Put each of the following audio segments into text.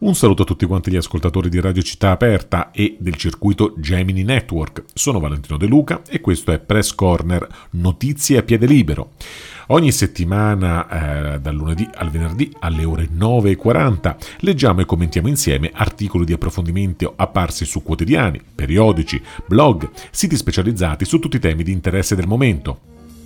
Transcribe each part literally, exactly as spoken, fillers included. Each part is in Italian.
Un saluto a tutti quanti gli ascoltatori di Radio Città Aperta e del circuito Gemini Network. Sono Valentino De Luca e questo è Press Corner, notizie a piede libero. Ogni settimana, eh, dal lunedì al venerdì alle ore nove e quaranta, leggiamo e commentiamo insieme articoli di approfondimento apparsi su quotidiani, periodici, blog, siti specializzati su tutti i temi di interesse del momento.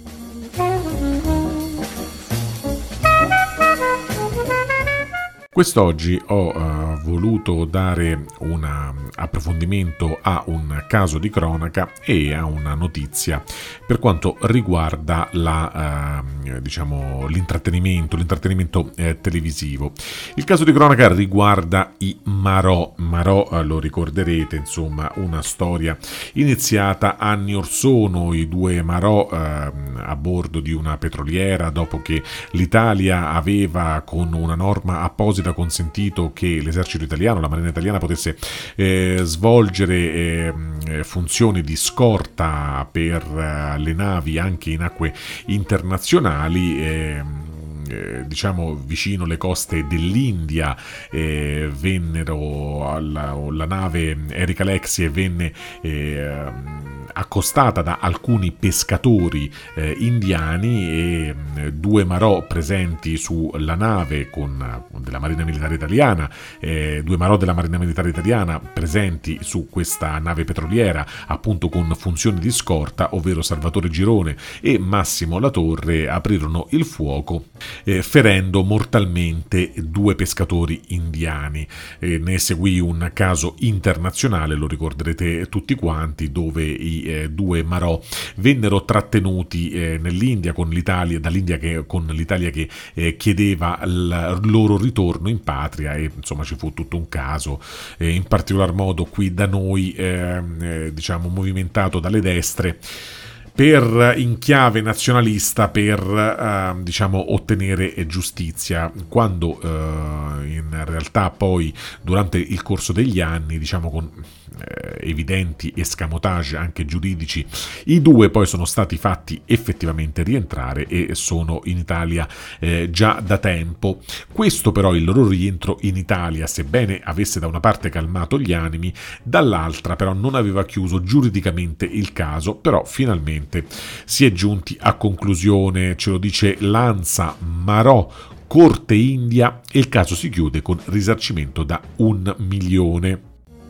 Quest'oggi ho uh, voluto dare un approfondimento a un caso di cronaca e a una notizia per quanto riguarda la, uh, diciamo, l'intrattenimento, l'intrattenimento eh, televisivo. Il caso di cronaca riguarda i Marò. Marò, uh, lo ricorderete, insomma, una storia iniziata anni or sono, i due Marò uh, a bordo di una petroliera, dopo che l'Italia aveva, con una norma apposita, consentito che l'esercito italiano, la marina italiana, potesse eh, svolgere eh, funzioni di scorta per eh, le navi anche in acque internazionali. Eh, Eh, diciamo vicino le coste dell'India, eh, vennero alla, la nave Erika Lexie venne eh, accostata da alcuni pescatori eh, indiani e eh, due Marò presenti sulla nave con, della Marina Militare Italiana, eh, due Marò della Marina Militare Italiana presenti su questa nave petroliera, appunto con funzioni di scorta, ovvero Salvatore Girone e Massimo Latorre, aprirono il fuoco Eh, ferendo mortalmente due pescatori indiani. Eh, ne seguì un caso internazionale, lo ricorderete tutti quanti, dove i eh, due Marò vennero trattenuti eh, nell'India con l'Italia, dall'India che, con l'Italia che eh, chiedeva il loro ritorno in patria, e insomma ci fu tutto un caso, eh, in particolar modo qui da noi eh, eh, diciamo movimentato dalle destre, per in chiave nazionalista, per eh, diciamo ottenere giustizia, quando eh, in realtà poi durante il corso degli anni, diciamo con eh, evidenti escamotage anche giuridici, i due poi sono stati fatti effettivamente rientrare e sono in Italia eh, già da tempo. Questo però, il loro rientro in Italia, sebbene avesse da una parte calmato gli animi, dall'altra però non aveva chiuso giuridicamente il caso. Però finalmente si è giunti a conclusione, ce lo dice l'ANSA, Marò, Corte India, e il caso si chiude con risarcimento da un milione.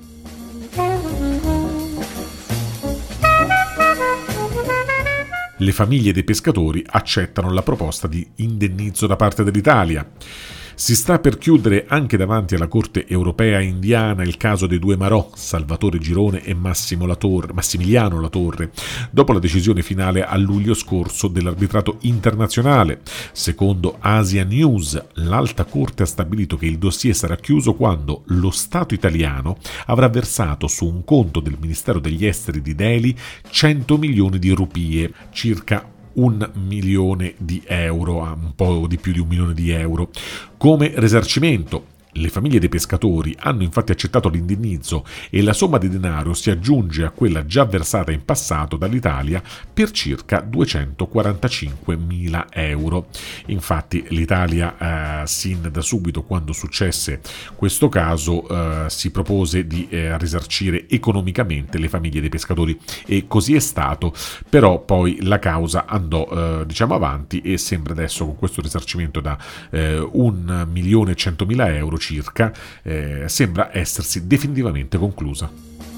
Le famiglie dei pescatori accettano la proposta di indennizzo da parte dell'Italia. Si sta per chiudere anche davanti alla Corte Europea Indiana il caso dei due Marò, Salvatore Girone e Massimo Latorre, Massimiliano Latorre, dopo la decisione finale a luglio scorso dell'arbitrato internazionale. Secondo Asia News, l'Alta Corte ha stabilito che il dossier sarà chiuso quando lo Stato italiano avrà versato su un conto del Ministero degli Esteri di Delhi cento milioni di rupie, circa un milione di euro, un po' di più di un milione di euro, come risarcimento. Le famiglie dei pescatori hanno infatti accettato l'indennizzo e la somma di denaro si aggiunge a quella già versata in passato dall'Italia per circa duecentoquarantacinquemila euro. Infatti l'Italia, eh, sin da subito, quando successe questo caso, eh, si propose di eh, risarcire economicamente le famiglie dei pescatori, e così è stato. Però poi la causa andò eh, diciamo avanti, e sembra adesso, con questo risarcimento da eh, un milione e centomila euro circa, eh, sembra essersi definitivamente conclusa.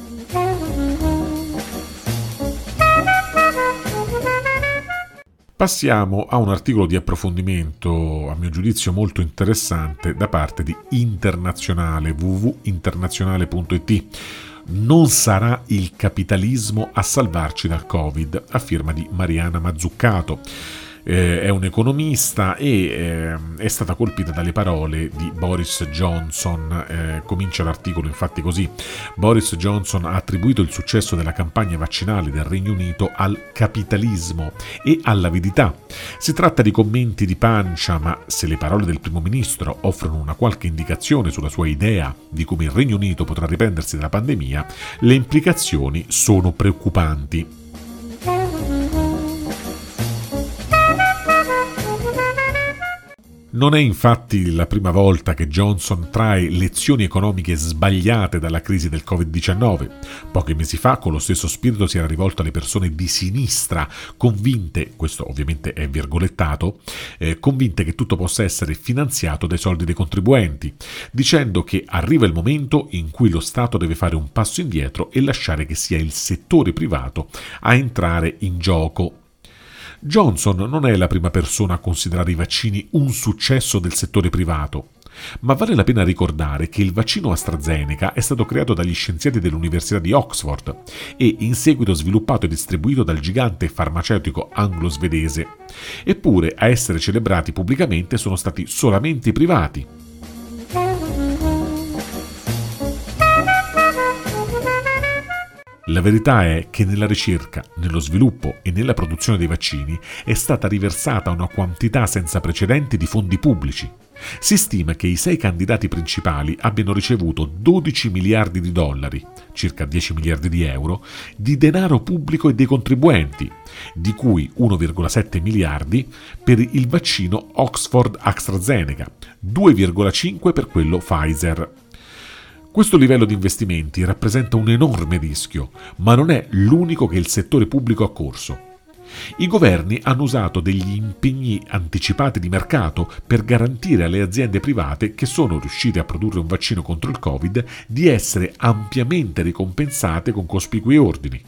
Passiamo a un articolo di approfondimento, a mio giudizio molto interessante, da parte di Internazionale, w w w punto internazionale punto i t. Non sarà il capitalismo a salvarci dal Covid, a firma di Mariana Mazzuccato. Eh, è un economista e eh, è stata colpita dalle parole di Boris Johnson. Eh, comincia l'articolo infatti così: Boris Johnson ha attribuito il successo della campagna vaccinale del Regno Unito al capitalismo e all'avidità. Si tratta di commenti di pancia, ma se le parole del primo ministro offrono una qualche indicazione sulla sua idea di come il Regno Unito potrà riprendersi dalla pandemia, le implicazioni sono preoccupanti. Non è infatti la prima volta che Johnson trae lezioni economiche sbagliate dalla crisi del covid diciannove. Pochi mesi fa, con lo stesso spirito, si era rivolto alle persone di sinistra, convinte, questo ovviamente è virgolettato, eh, convinte che tutto possa essere finanziato dai soldi dei contribuenti, dicendo che arriva il momento in cui lo Stato deve fare un passo indietro e lasciare che sia il settore privato a entrare in gioco. Johnson non è la prima persona a considerare i vaccini un successo del settore privato, ma vale la pena ricordare che il vaccino AstraZeneca è stato creato dagli scienziati dell'Università di Oxford e in seguito sviluppato e distribuito dal gigante farmaceutico anglo-svedese. Eppure a essere celebrati pubblicamente sono stati solamente i privati. La verità è che nella ricerca, nello sviluppo e nella produzione dei vaccini è stata riversata una quantità senza precedenti di fondi pubblici. Si stima che i sei candidati principali abbiano ricevuto dodici miliardi di dollari, circa dieci miliardi di euro, di denaro pubblico e dei contribuenti, di cui uno virgola sette miliardi per il vaccino Oxford AstraZeneca, due virgola cinque per quello Pfizer. Questo livello di investimenti rappresenta un enorme rischio, ma non è l'unico che il settore pubblico ha corso. I governi hanno usato degli impegni anticipati di mercato per garantire alle aziende private che sono riuscite a produrre un vaccino contro il Covid di essere ampiamente ricompensate con cospicui ordini.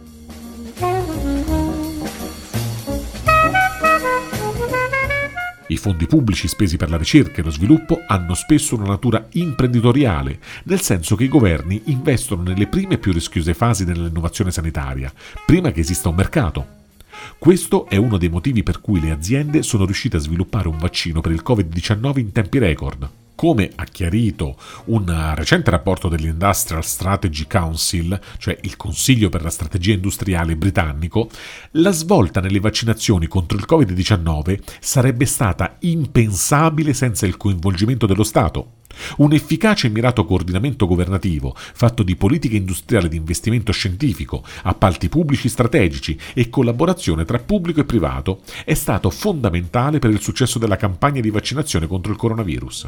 I fondi pubblici spesi per la ricerca e lo sviluppo hanno spesso una natura imprenditoriale, nel senso che i governi investono nelle prime e più rischiose fasi dell'innovazione sanitaria, prima che esista un mercato. Questo è uno dei motivi per cui le aziende sono riuscite a sviluppare un vaccino per il covid diciannove in tempi record. Come ha chiarito un recente rapporto dell'Industrial Strategy Council, cioè il Consiglio per la Strategia Industriale britannico, la svolta nelle vaccinazioni contro il covid diciannove sarebbe stata impensabile senza il coinvolgimento dello Stato. Un efficace e mirato coordinamento governativo, fatto di politica industriale di investimento scientifico, appalti pubblici strategici e collaborazione tra pubblico e privato, è stato fondamentale per il successo della campagna di vaccinazione contro il coronavirus.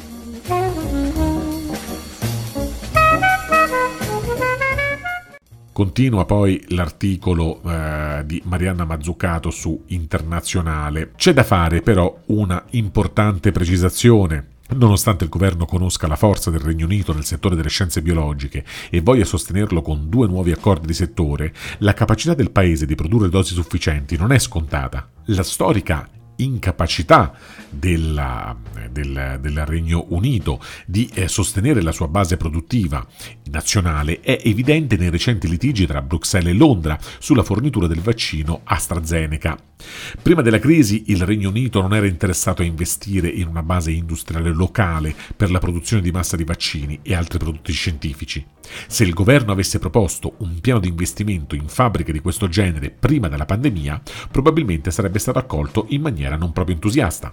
Continua poi l'articolo eh, di Marianna Mazzucato su Internazionale. C'è da fare però una importante precisazione. Nonostante il governo conosca la forza del Regno Unito nel settore delle scienze biologiche e voglia sostenerlo con due nuovi accordi di settore, la capacità del paese di produrre dosi sufficienti non è scontata. La storica incapacità della, del, del Regno Unito di eh, sostenere la sua base produttiva nazionale è evidente nei recenti litigi tra Bruxelles e Londra sulla fornitura del vaccino AstraZeneca. Prima della crisi il Regno Unito non era interessato a investire in una base industriale locale per la produzione di massa di vaccini e altri prodotti scientifici. Se il governo avesse proposto un piano di investimento in fabbriche di questo genere prima della pandemia, probabilmente sarebbe stato accolto in maniera non proprio entusiasta.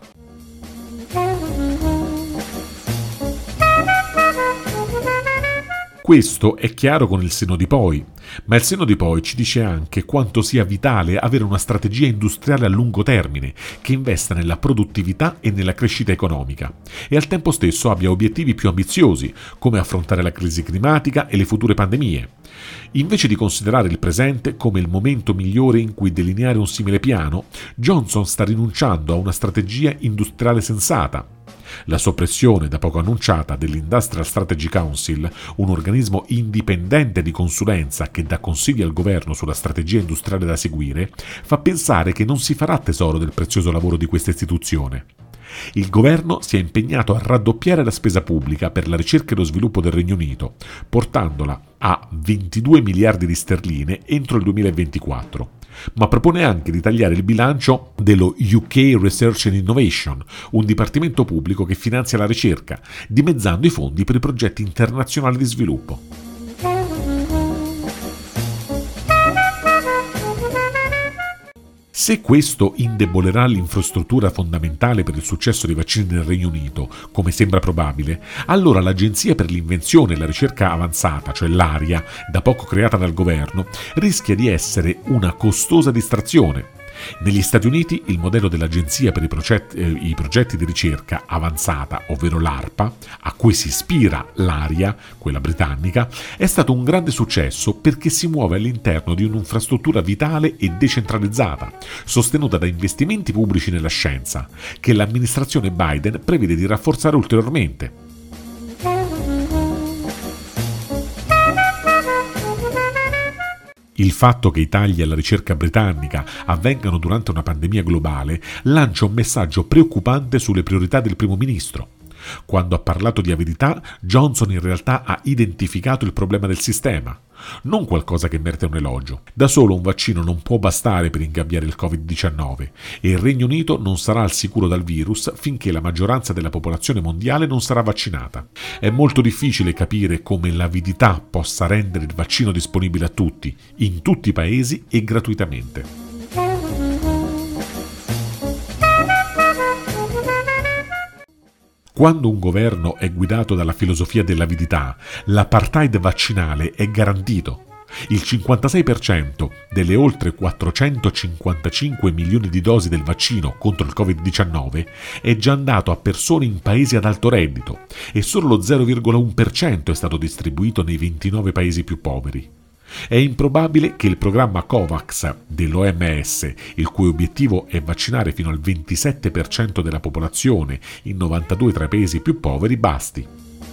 Questo è chiaro con il senno di poi, ma il senno di poi ci dice anche quanto sia vitale avere una strategia industriale a lungo termine che investa nella produttività e nella crescita economica e al tempo stesso abbia obiettivi più ambiziosi, come affrontare la crisi climatica e le future pandemie. Invece di considerare il presente come il momento migliore in cui delineare un simile piano, Johnson sta rinunciando a una strategia industriale sensata. La soppressione da poco annunciata dell'Industrial Strategy Council, un organismo indipendente di consulenza che dà consigli al governo sulla strategia industriale da seguire, fa pensare che non si farà tesoro del prezioso lavoro di questa istituzione. Il governo si è impegnato a raddoppiare la spesa pubblica per la ricerca e lo sviluppo del Regno Unito, portandola a ventidue miliardi di sterline entro il duemilaventiquattro. Ma propone anche di tagliare il bilancio dello U K Research and Innovation, un dipartimento pubblico che finanzia la ricerca, dimezzando i fondi per i progetti internazionali di sviluppo. Se questo indebolerà l'infrastruttura fondamentale per il successo dei vaccini nel Regno Unito, come sembra probabile, allora l'Agenzia per l'invenzione e la ricerca avanzata, cioè l'ARIA, da poco creata dal governo, rischia di essere una costosa distrazione. Negli Stati Uniti il modello dell'Agenzia per i progetti, eh, i progetti di ricerca avanzata, ovvero l'ARPA, a cui si ispira l'ARIA, quella britannica, è stato un grande successo perché si muove all'interno di un'infrastruttura vitale e decentralizzata, sostenuta da investimenti pubblici nella scienza, che l'amministrazione Biden prevede di rafforzare ulteriormente. Il fatto che i tagli alla ricerca britannica avvengano durante una pandemia globale lancia un messaggio preoccupante sulle priorità del primo ministro. Quando ha parlato di avidità, Johnson in realtà ha identificato il problema del sistema, non qualcosa che merita un elogio. Da solo un vaccino non può bastare per ingabbiare il covid diciannove e il Regno Unito non sarà al sicuro dal virus finché la maggioranza della popolazione mondiale non sarà vaccinata. È molto difficile capire come l'avidità possa rendere il vaccino disponibile a tutti, in tutti i paesi e gratuitamente. Quando un governo è guidato dalla filosofia dell'avidità, l'apartheid vaccinale è garantito. Il cinquantasei per cento delle oltre quattrocentocinquantacinque milioni di dosi del vaccino contro il covid diciannove è già andato a persone in paesi ad alto reddito e solo lo zero virgola uno per cento è stato distribuito nei ventinove paesi più poveri. È improbabile che il programma COVAX dell'O M S, il cui obiettivo è vaccinare fino al ventisette per cento della popolazione in novantadue tra i paesi più poveri, basti.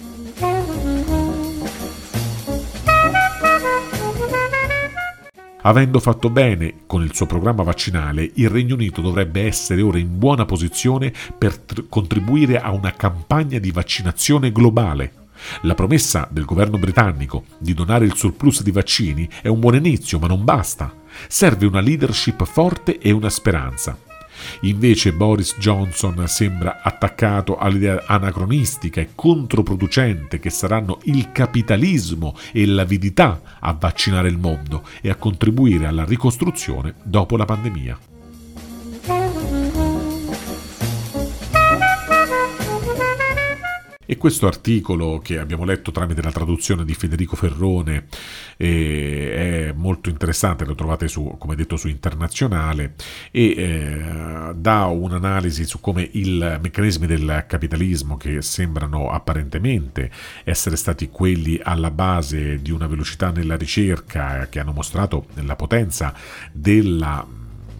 Avendo fatto bene con il suo programma vaccinale, il Regno Unito dovrebbe essere ora in buona posizione per tr- contribuire a una campagna di vaccinazione globale. La promessa del governo britannico di donare il surplus di vaccini è un buon inizio, ma non basta. Serve una leadership forte e una speranza. Invece Boris Johnson sembra attaccato all'idea anacronistica e controproducente che saranno il capitalismo e l'avidità a vaccinare il mondo e a contribuire alla ricostruzione dopo la pandemia. E questo articolo, che abbiamo letto tramite la traduzione di Federico Ferrone, eh, è molto interessante, lo trovate su, come detto, su Internazionale, e eh, dà un'analisi su come i meccanismi del capitalismo, che sembrano apparentemente essere stati quelli alla base di una velocità nella ricerca, che hanno mostrato la potenza della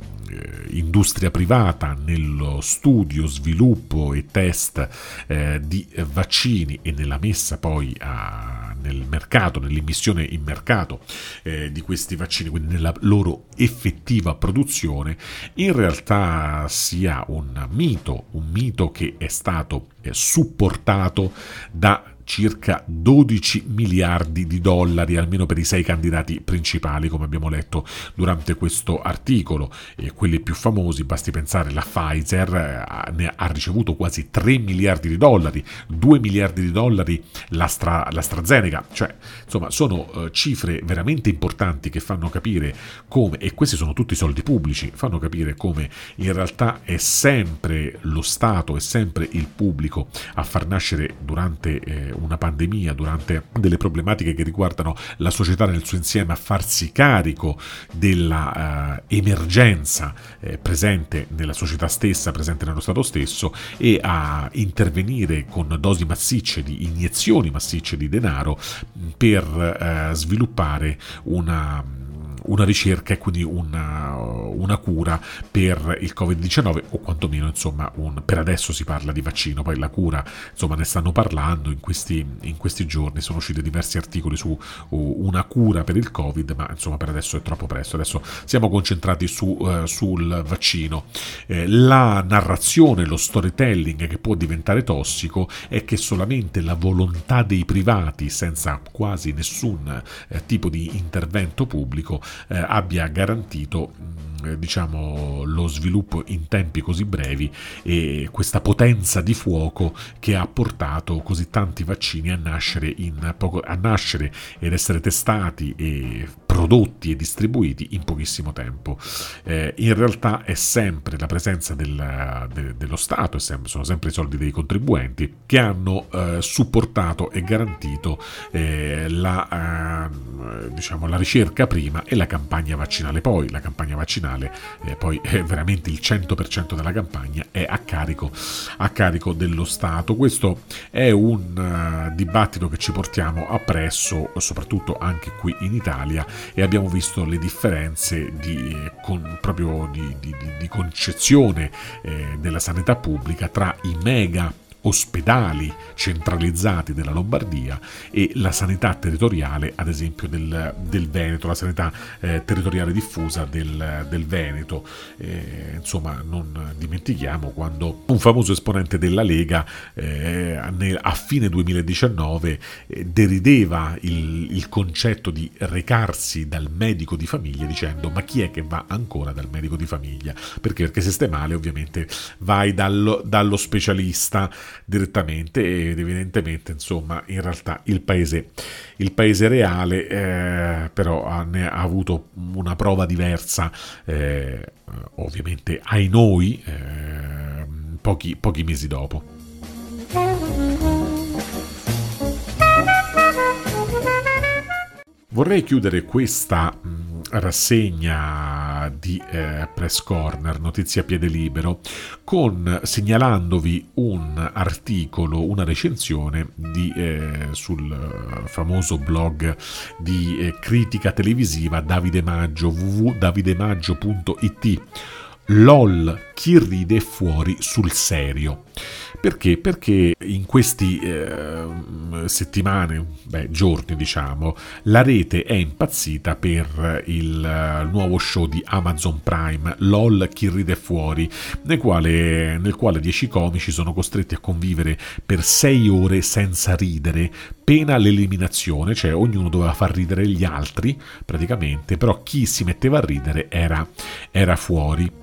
industria privata nello studio, sviluppo e test eh, di vaccini e nella messa poi a, nel mercato, nell'immissione in mercato eh, di questi vaccini, quindi nella loro effettiva produzione, in realtà sia un mito, un mito che è stato eh, supportato da circa dodici miliardi di dollari, almeno per i sei candidati principali, come abbiamo letto durante questo articolo. E quelli più famosi, basti pensare, la Pfizer ne ha ricevuto quasi tre miliardi di dollari, due miliardi di dollari l'Astra, l'AstraZeneca, cioè insomma sono uh, cifre veramente importanti che fanno capire come, e questi sono tutti soldi pubblici, fanno capire come in realtà è sempre lo Stato, è sempre il pubblico a far nascere durante eh, una pandemia, durante delle problematiche che riguardano la società nel suo insieme, a farsi carico della uh, emergenza eh, presente nella società stessa, presente nello Stato stesso, e a intervenire con dosi massicce, di iniezioni massicce di denaro per uh, sviluppare una una ricerca e quindi una, una cura per il covid diciannove, o quantomeno insomma un, per adesso si parla di vaccino, poi la cura insomma ne stanno parlando in questi, in questi giorni, sono usciti diversi articoli su uh, una cura per il Covid, ma insomma per adesso è troppo presto, adesso siamo concentrati su, uh, sul vaccino. Eh, la narrazione, lo storytelling che può diventare tossico è che solamente la volontà dei privati, senza quasi nessun eh, tipo di intervento pubblico, Eh, abbia garantito mh, diciamo lo sviluppo in tempi così brevi e questa potenza di fuoco che ha portato così tanti vaccini a nascere in poco, a nascere ed essere testati e prodotti e distribuiti in pochissimo tempo. Eh, in realtà è sempre la presenza del, de, dello Stato, è sempre, sono sempre i soldi dei contribuenti che hanno eh, supportato e garantito eh, la, eh, diciamo, la ricerca prima e la campagna vaccinale poi. La campagna vaccinale eh, poi è veramente il cento per cento della campagna è a carico, a carico dello Stato. Questo è un uh, dibattito che ci portiamo appresso, soprattutto anche qui in Italia, e abbiamo visto le differenze di, con, proprio di, di, di concezione eh, della sanità pubblica tra i mega ospedali centralizzati della Lombardia e la sanità territoriale, ad esempio del, del Veneto, la sanità eh, territoriale diffusa del, del Veneto. Eh, insomma, non dimentichiamo quando un famoso esponente della Lega eh, a fine duemiladiciannove eh, derideva il, il concetto di recarsi dal medico di famiglia dicendo: ma chi è che va ancora dal medico di famiglia? Perché? Perché se stai male ovviamente vai dallo, dallo specialista direttamente, ed evidentemente insomma in realtà il paese il paese reale eh, però ha, ne ha avuto una prova diversa, eh, ovviamente ai noi eh, pochi, pochi mesi dopo. Vorrei chiudere questa mh, rassegna di eh, Press Corner, Notizie a piede libero, con segnalandovi un articolo, una recensione di, eh, sul famoso blog di eh, critica televisiva Davide Maggio, w w w punto davidemaggio punto i t. LOL, chi ride fuori sul serio. Perché? Perché in queste eh, settimane, beh, giorni diciamo, la rete è impazzita per il nuovo show di Amazon Prime, LOL, chi ride fuori, nel quale, nel quale dieci comici sono costretti a convivere per sei ore senza ridere, pena l'eliminazione, cioè ognuno doveva far ridere gli altri praticamente, però chi si metteva a ridere era, era fuori.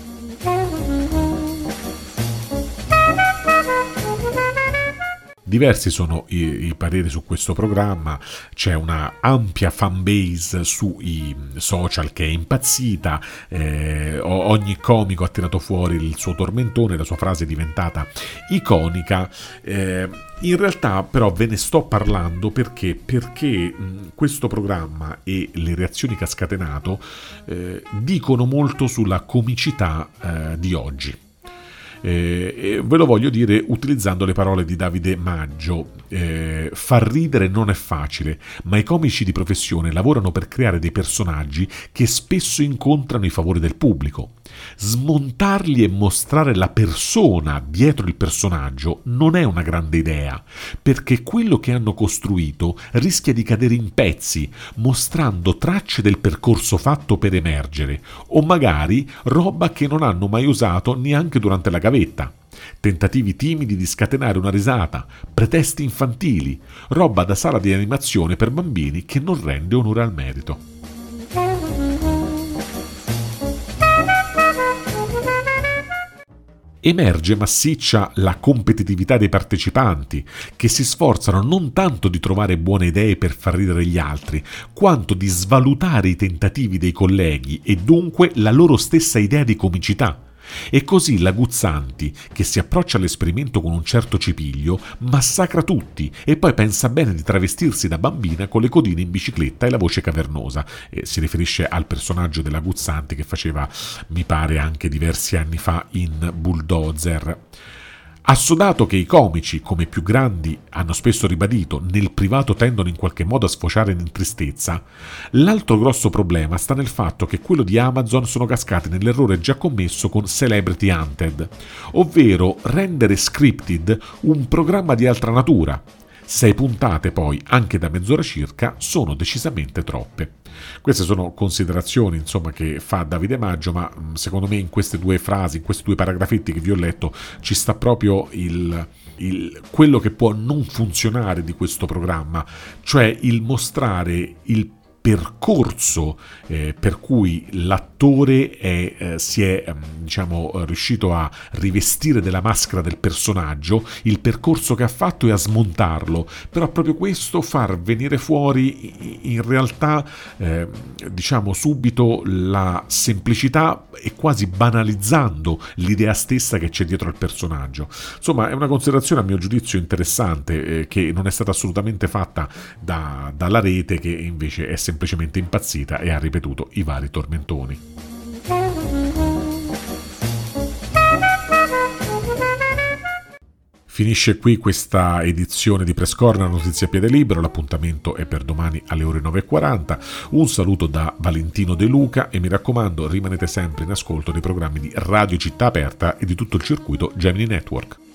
Diversi sono i, i pareri su questo programma, c'è una ampia fanbase sui social che è impazzita, eh, ogni comico ha tirato fuori il suo tormentone, la sua frase è diventata iconica. Eh, in realtà però ve ne sto parlando perché, perché mh, questo programma e le reazioni che ha scatenato eh, dicono molto sulla comicità eh, di oggi. Eh, e ve lo voglio dire utilizzando le parole di Davide Maggio. Eh, far ridere non è facile, ma i comici di professione lavorano per creare dei personaggi che spesso incontrano i favori del pubblico. Smontarli e mostrare la persona dietro il personaggio non è una grande idea, perché quello che hanno costruito rischia di cadere in pezzi, mostrando tracce del percorso fatto per emergere, o magari roba che non hanno mai usato neanche durante la gavetta. Tentativi timidi di scatenare una risata, pretesti infantili, roba da sala di animazione per bambini che non rende onore al merito. Emerge massiccia la competitività dei partecipanti, che si sforzano non tanto di trovare buone idee per far ridere gli altri, quanto di svalutare i tentativi dei colleghi e dunque la loro stessa idea di comicità. E così la Guzzanti, che si approccia all'esperimento con un certo cipiglio, massacra tutti e poi pensa bene di travestirsi da bambina con le codine in bicicletta e la voce cavernosa. E si riferisce al personaggio della Guzzanti che faceva, mi pare, anche diversi anni fa in Bulldozer. Assodato che i comici, come più grandi, hanno spesso ribadito, nel privato tendono in qualche modo a sfociare in tristezza, l'altro grosso problema sta nel fatto che quello di Amazon sono cascati nell'errore già commesso con Celebrity Hunted, ovvero rendere scripted un programma di altra natura. Sei puntate poi, anche da mezz'ora circa, sono decisamente troppe. Queste sono considerazioni, insomma, che fa Davide Maggio, ma secondo me in queste due frasi, in questi due paragrafetti che vi ho letto, ci sta proprio il, il, quello che può non funzionare di questo programma, cioè il mostrare il percorso eh, per cui l'attore è, eh, si è diciamo riuscito a rivestire della maschera del personaggio, il percorso che ha fatto e a smontarlo, però proprio questo far venire fuori in realtà eh, diciamo subito la semplicità e quasi banalizzando l'idea stessa che c'è dietro al personaggio. Insomma, è una considerazione a mio giudizio interessante, eh, che non è stata assolutamente fatta da, dalla rete, che invece è semplicemente impazzita e ha ripetuto i vari tormentoni. Finisce qui questa edizione di Press Corner Notizie a piede libero, l'appuntamento è per domani alle ore nove e quaranta. Un saluto da Valentino De Luca e mi raccomando, rimanete sempre in ascolto dei programmi di Radio Città Aperta e di tutto il circuito Gemini Network.